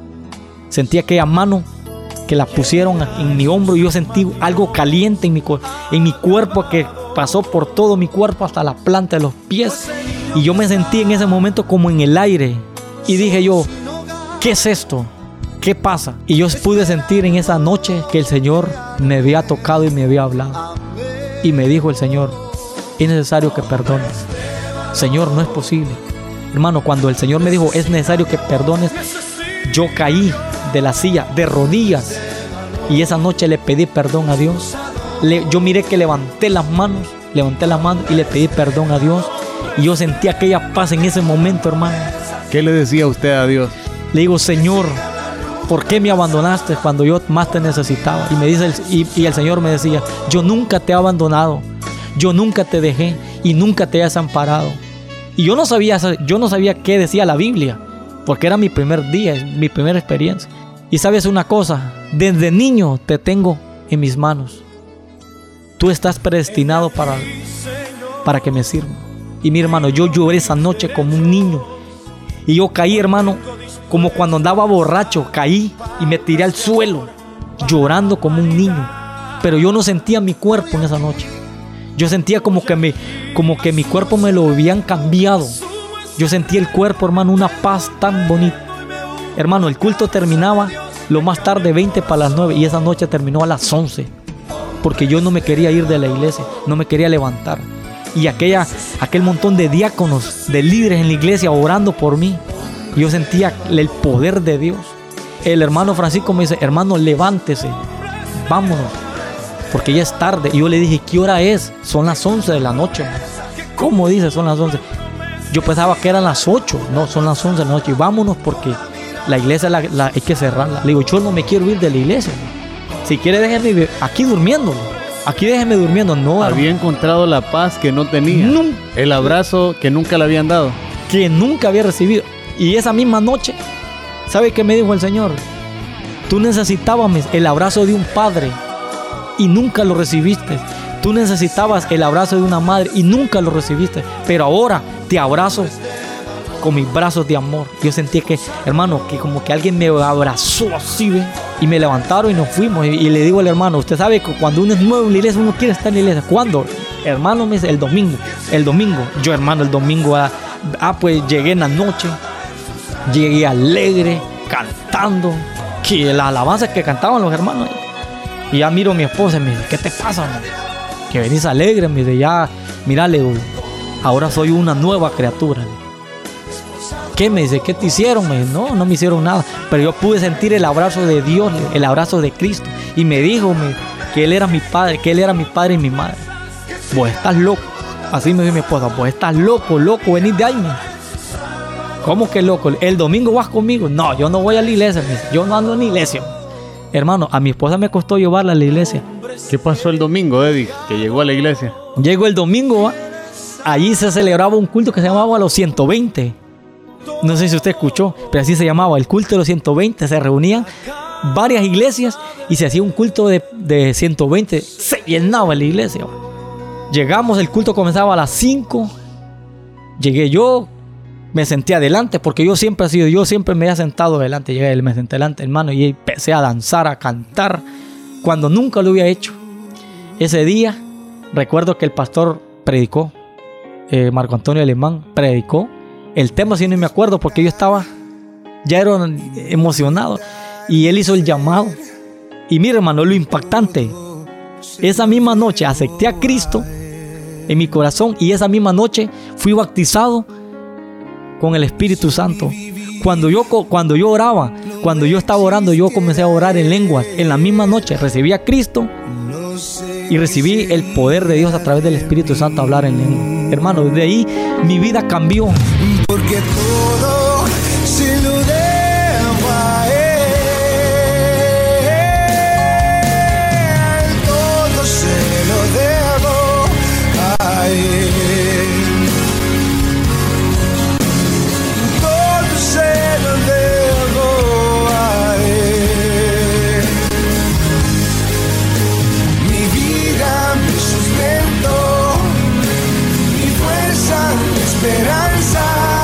Sentí aquella mano que la pusieron en mi hombro y yo sentí algo caliente en mi, en mi cuerpo que pasó por todo mi cuerpo hasta la planta de los pies. Y yo me sentí en ese momento como en el aire. Y dije yo, ¿qué es esto? ¿Qué pasa? Y yo pude sentir en esa noche que el Señor me había tocado y me había hablado. Y me dijo el Señor, es necesario que perdones. Señor, no es posible. Hermano, cuando el Señor me dijo, es necesario que perdones, yo caí de la silla, de rodillas. Y esa noche le pedí perdón a Dios. Le, yo miré que levanté las manos, levanté las manos y le pedí perdón a Dios. Y yo sentí aquella paz en ese momento, hermano. ¿Qué le decía usted a Dios? Le digo, Señor, ¿por qué me abandonaste cuando yo más te necesitaba? Y me dice el, y, y el Señor me decía, yo nunca te he abandonado, yo nunca te dejé y nunca te he desamparado. Y yo no sabía, yo no sabía qué decía la Biblia, porque era mi primer día, mi primera experiencia. Y sabes una cosa, desde niño te tengo en mis manos. Tú estás predestinado para, para que me sirva. Y mi hermano, yo lloré esa noche como un niño. Y yo caí, hermano, como cuando andaba borracho, caí y me tiré al suelo, llorando como un niño. Pero yo no sentía mi cuerpo en esa noche. Yo sentía como que, me, como que mi cuerpo me lo habían cambiado. Yo sentía el cuerpo, hermano, una paz tan bonita. Hermano, el culto terminaba lo más tarde, veinte para las nueve, y esa noche terminó a las once. Porque yo no me quería ir de la iglesia, no me quería levantar. Y aquella, aquel montón de diáconos, de líderes en la iglesia orando por mí. Yo sentía el poder de Dios. El hermano Francisco me dice, hermano, levántese, vámonos, porque ya es tarde. Y yo le dije, ¿qué hora es? Son las once de la noche. ¿Cómo dice? Son las once. Yo pensaba que eran las ocho. No, son las once de la noche. Y vámonos porque la iglesia la, la, hay que cerrarla. Le digo, yo no me quiero ir de la iglesia. Si quiere, déjeme aquí durmiendo. Aquí déjeme durmiendo. No, había hermano. Encontrado la paz que no tenía. Nunca. El abrazo que nunca le habían dado. Que nunca había recibido. Y esa misma noche, ¿sabe qué me dijo el Señor? Tú necesitabas el abrazo de un padre y nunca lo recibiste. Tú necesitabas el abrazo de una madre y nunca lo recibiste, pero ahora te abrazo con mis brazos de amor. Yo sentí que, hermano, que como que alguien me abrazó así, ¿ve? Y me levantaron y nos fuimos. Y, y le digo al hermano, usted sabe que cuando uno es nuevo en la iglesia, uno quiere estar en la iglesia. ¿Cuándo? Hermano, me dice, el domingo. El domingo. Yo, hermano, el domingo, ah, ah pues llegué en la noche. Llegué alegre, cantando. Que las alabanzas que cantaban los hermanos. Y ya miro a mi esposa y me dice, ¿qué te pasa, hermano? Que venís alegre. Me dice, ya, mira, le digo, ahora soy una nueva criatura. ¿Qué? Me dice, ¿qué te hicieron? Me dice, no, no me hicieron nada. Pero yo pude sentir el abrazo de Dios, el abrazo de Cristo. Y me dijo me, que Él era mi padre, que Él era mi padre y mi madre. Vos estás loco. Así me dijo mi esposa, vos estás loco, loco, venís de ahí. Me. ¿Cómo que loco? ¿El domingo vas conmigo? No, yo no voy a la iglesia. Me dice, yo no ando en la iglesia. Hermano, a mi esposa me costó llevarla a la iglesia. ¿Qué pasó el domingo, Eddie, que llegó a la iglesia? Llegó el domingo, ¿va? Allí se celebraba un culto que se llamaba Los ciento veinte. No sé si usted escuchó, pero así se llamaba, el culto de los ciento veinte. Se reunían varias iglesias y se hacía un culto de, de ciento veinte. Se llenaba la iglesia. Llegamos, el culto comenzaba a las cinco. Llegué yo, me senté adelante, porque yo siempre he sido, yo siempre me he sentado adelante. Llegué, me senté adelante, hermano, y empecé a danzar, a cantar, cuando nunca lo había hecho. Ese día, recuerdo que el pastor predicó, eh, Marco Antonio Alemán predicó. El tema sí no me acuerdo porque yo estaba, ya era emocionado. Y él hizo el llamado. Y mira, hermano, lo impactante. Esa misma noche acepté a Cristo en mi corazón. Y esa misma noche fui bautizado con el Espíritu Santo. Cuando yo, cuando yo oraba, cuando yo estaba orando, yo comencé a orar en lenguas. En la misma noche recibí a Cristo y recibí el poder de Dios a través del Espíritu Santo a hablar en lengua. Hermano, de ahí mi vida cambió. Porque todo se lo debo a Él, todo se lo debo a Él, todo se lo debo a Él, mi vida, mi sustento, mi fuerza, mi esperanza.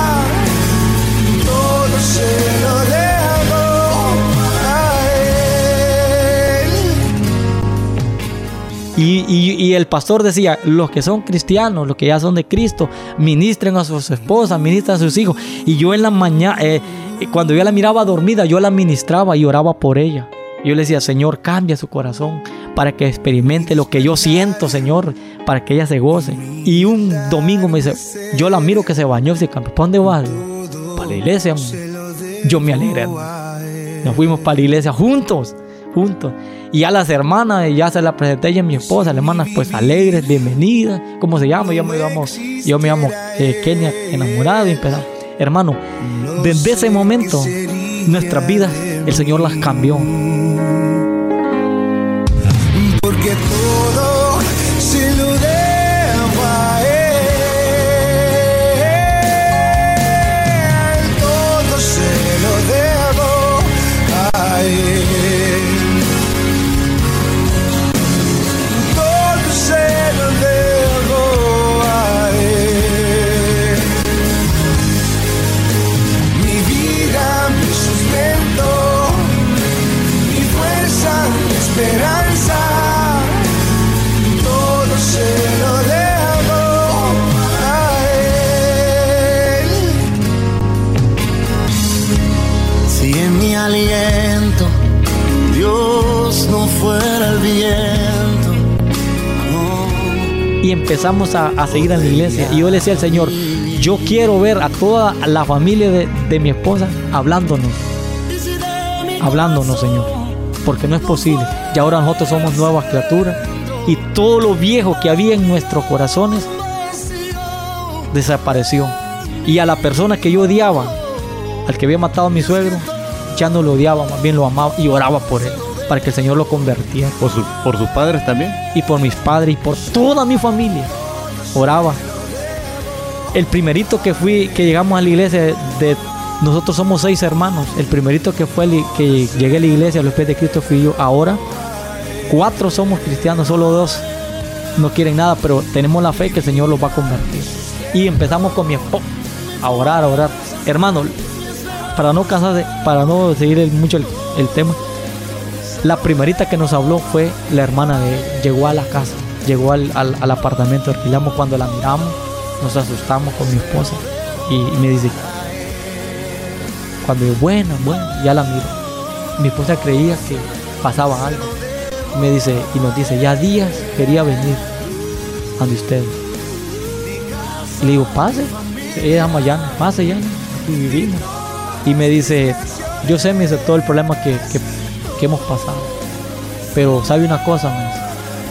Y, y, y el pastor decía, los que son cristianos, los que ya son de Cristo, ministren a sus esposas, ministren a sus hijos. Y yo en la mañana, eh, cuando yo la miraba dormida, yo la ministraba y oraba por ella. Yo le decía, Señor, cambia su corazón para que experimente lo que yo siento, Señor, para que ella se goce. Y un domingo me dice, yo la miro que se bañó, se cambió. ¿Para dónde vas? Para la iglesia. Yo me alegré. Nos fuimos para la iglesia juntos, juntos. Y a las hermanas ya se la presenté ella, mi esposa, las hermanas pues alegres, bienvenidas. ¿Cómo se llama? Yo me llamo, yo me llamo eh, Kenia, enamorado. Y empezamos. Hermano, desde ese momento nuestras vidas el Señor las cambió. Porque todo se lo debo a Él, todo se lo debo a Él. Esperanza, todo se lo debo a Él. Si en mi aliento Dios no fuera el viento, no. Y empezamos a, a seguir en la iglesia. Y yo le decía al Señor, yo quiero ver a toda la familia de, de mi esposa hablándonos. Hablándonos, Señor. Porque no es posible. Y ahora nosotros somos nuevas criaturas. Y todo lo viejo que había en nuestros corazones desapareció. Y a la persona que yo odiaba, al que había matado a mi suegro, ya no lo odiaba, más bien lo amaba y oraba por él, para que el Señor lo convirtiera. ¿Por, su, por sus padres también? Y por mis padres y por toda mi familia. Oraba. El primerito que fui, que llegamos a la iglesia de, de nosotros somos seis hermanos. El primerito que fue que llegué a la iglesia a los pies de Cristo fui yo. Ahora cuatro somos cristianos, solo dos no quieren nada, pero tenemos la fe que el Señor los va a convertir. Y empezamos con mi esposa a orar, a orar. Hermano, para no cansarse, para no seguir el, mucho el, el tema, la primerita que nos habló fue la hermana de él. Llegó a la casa, llegó al, al, al apartamento, alquilamos. Cuando la miramos, nos asustamos con mi esposa. Y, y me dice, cuando yo, bueno, bueno, ya la miro. Mi esposa creía que pasaba algo. Me dice, y nos dice, ya días quería venir ante ustedes. Y le digo, pase, ella llama ya, pase ya, aquí vivimos. Y me dice, yo sé, me dice, todo el problema que, que, que hemos pasado. Pero sabe una cosa, me dice,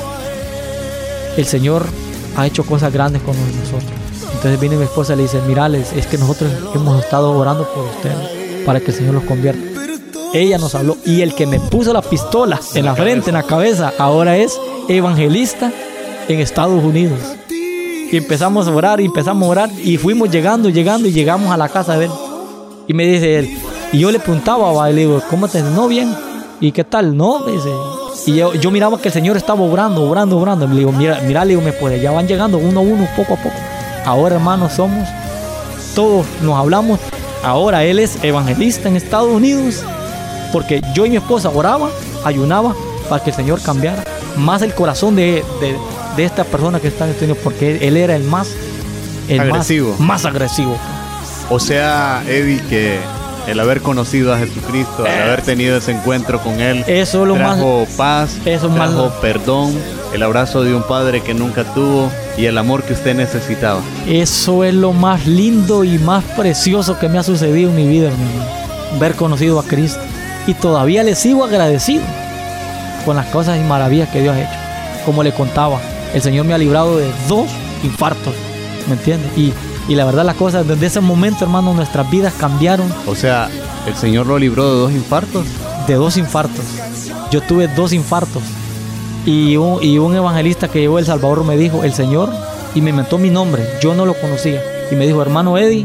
el Señor ha hecho cosas grandes con nosotros. Entonces viene mi esposa y le dice, mirales, es que nosotros hemos estado orando por ustedes para que el Señor los convierta. Ella nos habló, y el que me puso la pistola en la frente, en la cabeza, ahora es evangelista en Estados Unidos. Y empezamos a orar, y empezamos a orar, y fuimos llegando, llegando, y llegamos a la casa de él. Y me dice él, y yo le preguntaba, va, y le digo, ¿cómo te dice? No, bien. ¿Y qué tal? No, me dice. Y yo, yo miraba que el Señor estaba obrando, obrando, obrando. Y le digo, mira, mira, le digo, me puede, ya van llegando uno a uno, poco a poco. Ahora, hermanos, somos, todos nos hablamos. Ahora él es evangelista en Estados Unidos. Porque yo y mi esposa oraba, ayunaba para que el Señor cambiara más el corazón de, de, de esta persona que está en este niño, porque él, él era el más el agresivo. Más, más agresivo. O sea, Eddie, que el haber conocido a Jesucristo, el haber tenido ese encuentro con Él, eso es lo trajo más, paz, eso trajo más, perdón, el abrazo de un padre que nunca tuvo y el amor que usted necesitaba. Eso es lo más lindo y más precioso que me ha sucedido en mi vida, hermano. Ver conocido a Cristo. Y todavía le sigo agradecido con las cosas y maravillas que Dios ha hecho. Como le contaba, el Señor me ha librado de dos infartos, ¿me entiendes? Y, y la verdad las cosas, desde ese momento, hermano, nuestras vidas cambiaron. O sea, ¿el Señor lo libró de dos infartos? De dos infartos. Yo tuve dos infartos. Y un, y un evangelista que llegó a El Salvador me dijo, el Señor, y me inventó mi nombre, yo no lo conocía. Y me dijo, hermano Eddie,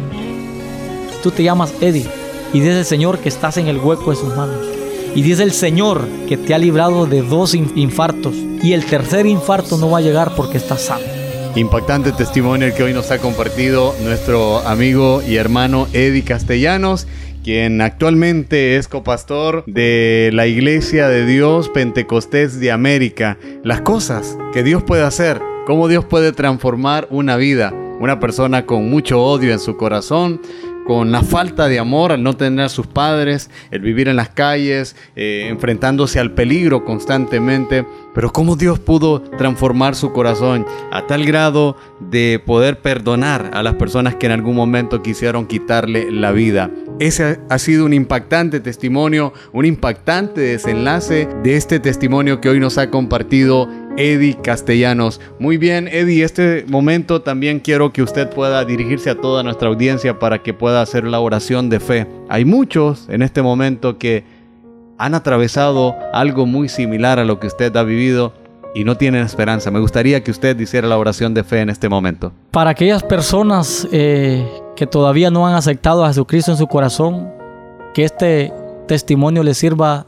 tú te llamas Eddie. Y dice el Señor que estás en el hueco de sus manos. Y dice el Señor que te ha librado de dos infartos. Y el tercer infarto no va a llegar porque estás sano. Impactante testimonio el que hoy nos ha compartido nuestro amigo y hermano Eddie Castellanos, quien actualmente es copastor de la Iglesia de Dios Pentecostés de América. Las cosas que Dios puede hacer, cómo Dios puede transformar una vida. Una persona con mucho odio en su corazón, con la falta de amor al no tener a sus padres, el vivir en las calles, eh, enfrentándose al peligro constantemente. Pero cómo Dios pudo transformar su corazón a tal grado de poder perdonar a las personas que en algún momento quisieron quitarle la vida. Ese ha sido un impactante testimonio, un impactante desenlace de este testimonio que hoy nos ha compartido Eddie Castellanos. Muy bien, Eddie, este momento también quiero que usted pueda dirigirse a toda nuestra audiencia para que pueda hacer la oración de fe. Hay muchos en este momento que han atravesado algo muy similar a lo que usted ha vivido y no tienen esperanza. Me gustaría que usted hiciera la oración de fe en este momento. Para aquellas personas eh, que todavía no han aceptado a Jesucristo en su corazón, que este testimonio les sirva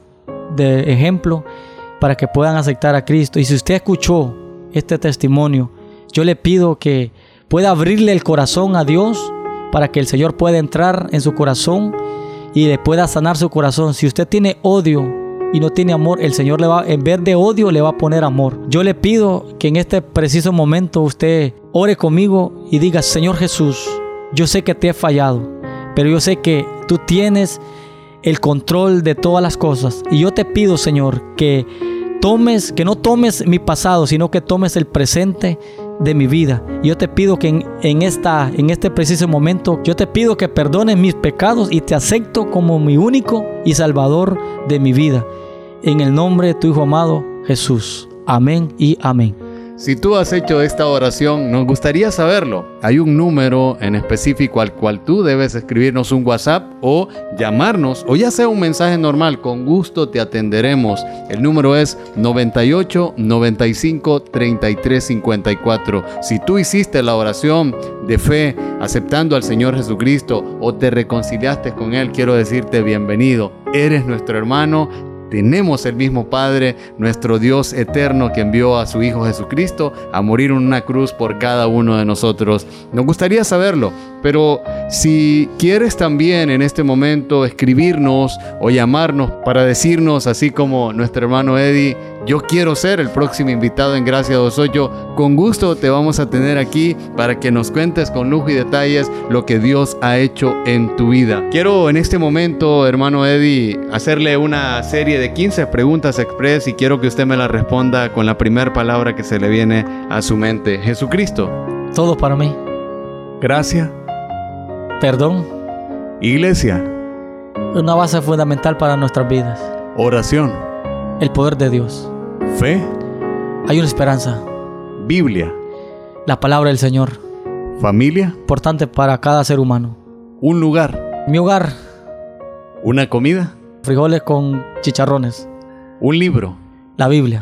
de ejemplo para que puedan aceptar a Cristo. Y si usted escuchó este testimonio, yo le pido que pueda abrirle el corazón a Dios para que el Señor pueda entrar en su corazón y le pueda sanar su corazón. Si usted tiene odio y no tiene amor, el Señor le va, en vez de odio, le va a poner amor. Yo le pido que en este preciso momento usted ore conmigo y diga, Señor Jesús, yo sé que te he fallado, pero yo sé que tú tienes el control de todas las cosas. Y yo te pido, Señor, que tomes, que no tomes mi pasado, sino que tomes el presente de mi vida. Yo te pido que en, en, esta, en este preciso momento, yo te pido que perdones mis pecados y te acepto como mi único y salvador de mi vida. En el nombre de tu Hijo amado, Jesús. Amén y amén. Si tú has hecho esta oración, nos gustaría saberlo. Hay un número en específico al cual tú debes escribirnos un WhatsApp o llamarnos, o ya sea un mensaje normal, con gusto te atenderemos. El número es noventa y ocho, noventa y cinco, treinta y tres cincuenta y cuatro. Si tú hiciste la oración de fe aceptando al Señor Jesucristo o te reconciliaste con Él, quiero decirte bienvenido. Eres nuestro hermano. tenemos el mismo Padre, nuestro Dios eterno que envió a su Hijo Jesucristo a morir en una cruz por cada uno de nosotros. Nos gustaría saberlo, pero si quieres también en este momento escribirnos o llamarnos para decirnos, así como nuestro hermano Eddie, yo quiero ser el próximo invitado en Gracia dos ocho, con gusto te vamos a tener aquí para que nos cuentes con lujo y detalles lo que Dios ha hecho en tu vida. Quiero en este momento, hermano Eddie, hacerle una serie de quince preguntas express y quiero que usted me las responda con la primera palabra que se le viene a su mente. Jesucristo. Todo para mí. Gracia. Perdón. Iglesia. Una base fundamental para nuestras vidas. Oración. El poder de Dios. Fe. Hay una esperanza. Biblia. La palabra del Señor. Familia. Importante para cada ser humano. Un lugar. Mi hogar. Una comida. Frijoles con chicharrones. Un libro. La Biblia.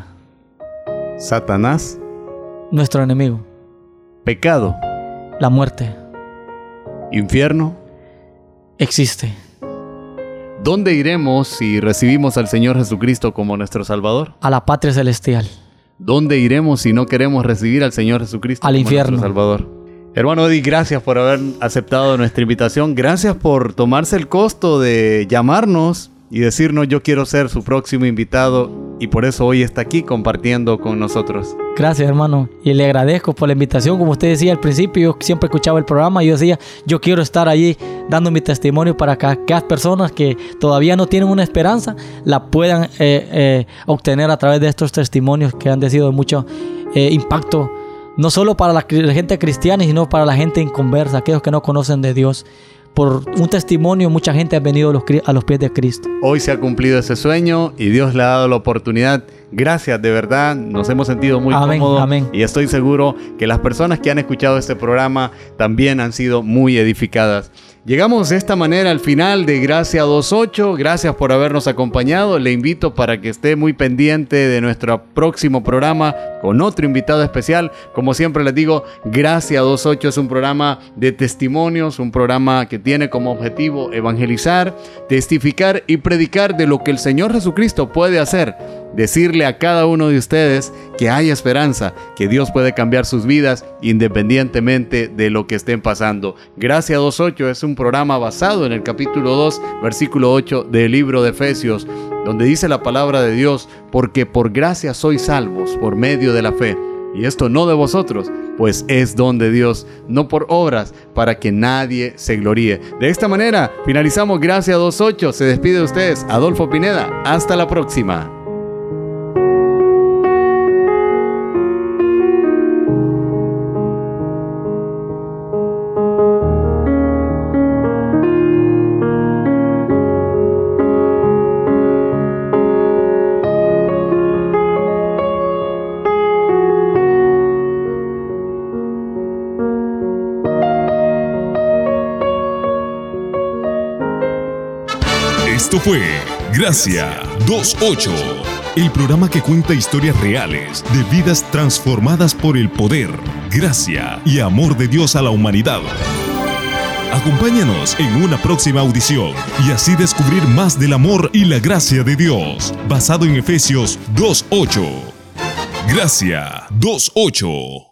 Satanás. Nuestro enemigo. Pecado. La muerte. Infierno. Existe. ¿Dónde iremos si recibimos al Señor Jesucristo como nuestro Salvador? A la patria celestial. ¿Dónde iremos si no queremos recibir al Señor Jesucristo al como infierno. nuestro Salvador? Hermano Eddie, gracias por haber aceptado nuestra invitación. Gracias por tomarse el costo de llamarnos y decirnos yo quiero ser su próximo invitado, y por eso hoy está aquí compartiendo con nosotros. Gracias, hermano, y le agradezco por la invitación. Como usted decía al principio, yo siempre escuchaba el programa y yo decía, yo quiero estar allí dando mi testimonio para que aquellas personas que todavía no tienen una esperanza la puedan eh, eh, obtener a través de estos testimonios que han sido de mucho eh, impacto, no solo para la, la gente cristiana, sino para la gente inconversa, aquellos que no conocen de Dios. Por un testimonio, mucha gente ha venido a los, a los pies de Cristo. Hoy se ha cumplido ese sueño y Dios le ha dado la oportunidad. Gracias, de verdad, nos hemos sentido muy amén, cómodos. Amén. Y estoy seguro que las personas que han escuchado este programa también han sido muy edificadas. Llegamos de esta manera al final de Gracia dos ocho. Gracias por habernos acompañado. Le invito para que esté muy pendiente de nuestro próximo programa con otro invitado especial. Como siempre les digo, Gracia dos ocho es un programa de testimonios, un programa que tiene como objetivo evangelizar, testificar y predicar de lo que el Señor Jesucristo puede hacer. Decirle a cada uno de ustedes que hay esperanza, que Dios puede cambiar sus vidas independientemente de lo que estén pasando. Gracia dos ocho es un programa basado en el capítulo dos, versículo ocho del libro de Efesios, donde dice la palabra de Dios, porque por gracia sois salvos por medio de la fe. Y esto no de vosotros, pues es don de Dios, no por obras, para que nadie se gloríe. De esta manera finalizamos Gracia dos ocho. Se despide de ustedes Adolfo Pineda. Hasta la próxima. Esto fue Gracia dos ocho, el programa que cuenta historias reales de vidas transformadas por el poder, gracia y amor de Dios a la humanidad. Acompáñanos en una próxima audición y así descubrir más del amor y la gracia de Dios, basado en Efesios dos ocho. Gracia dos ocho.